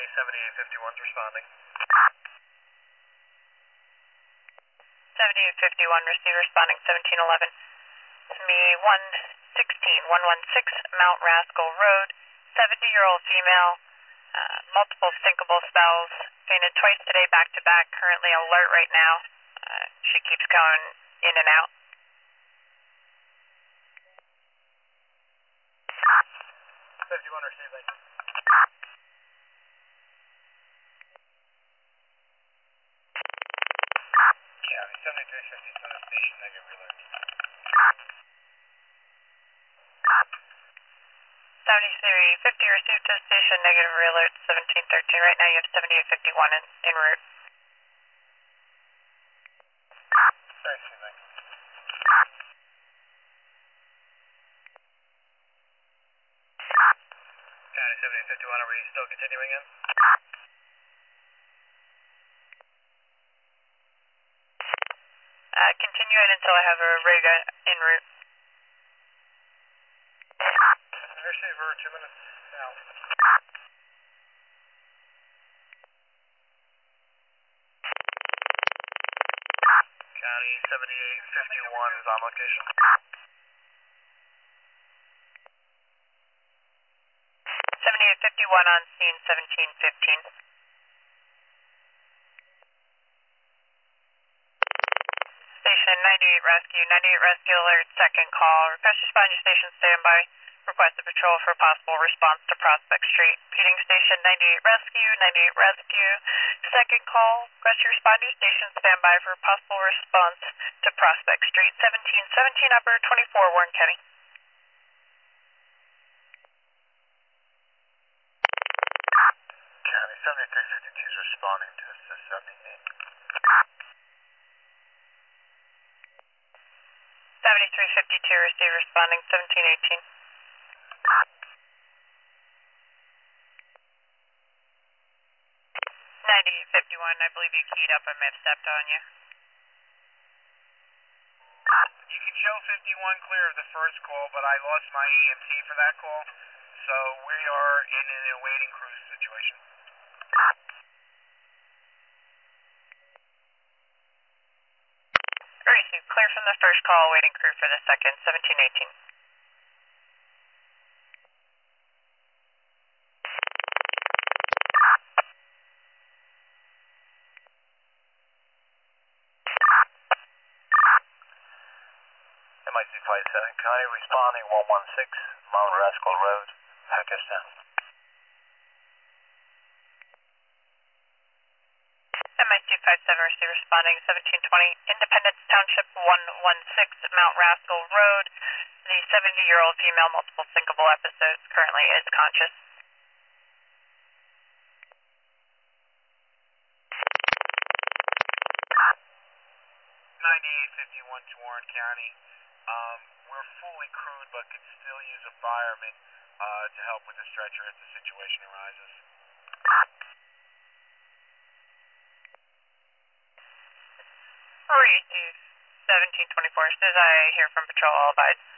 7851's responding. 7851, receive responding 1711. It's me, 116 Mount Rascal Road, 70-year-old female, multiple sinkable spells, fainted twice today back to back, currently alert right now. She keeps going in and out. Receiving. County 7350 to the station, negative alert. 7350 received to the station, negative alert 1713. Right now you have 7851 en route. Receiving. County 7851, are we still continuing in? Continue it until I have a rig en route. Receiver, 2 minutes out. County 7851 is on location. 7851 on scene, 1715. Station 98 Rescue, 98 Rescue alert, second call. Request respond to station standby. Request a patrol for possible response to Prospect Street. Repeating station 98 Rescue, 98 Rescue. Second call. Request to respond to station standby for possible response to Prospect Street. 1717 Upper 24 Warren County. County 7352 is responding to assist 78. 7352 receive responding 1718. 9851, I believe you keyed up. I may have stepped on you. You can show 51 clear of the first call, but I lost my EMT for that call, so we are in an awaiting cruise situation. Receive clear from the first call, awaiting crew for the second, 1718. MIC Flight 7 County responding 116 Mount Rascal Road, Pakistan. MIC 57 receive responding 1720 Independence Township 116 Mount Rascal Road. The 70-year-old female, multiple sinkable episodes, currently is conscious. 9851 to Warren County. We're fully crewed, but could still use a fireman to help with the stretcher if the situation arises. Receive 1724. As soon as I hear from patrol, I'll abide.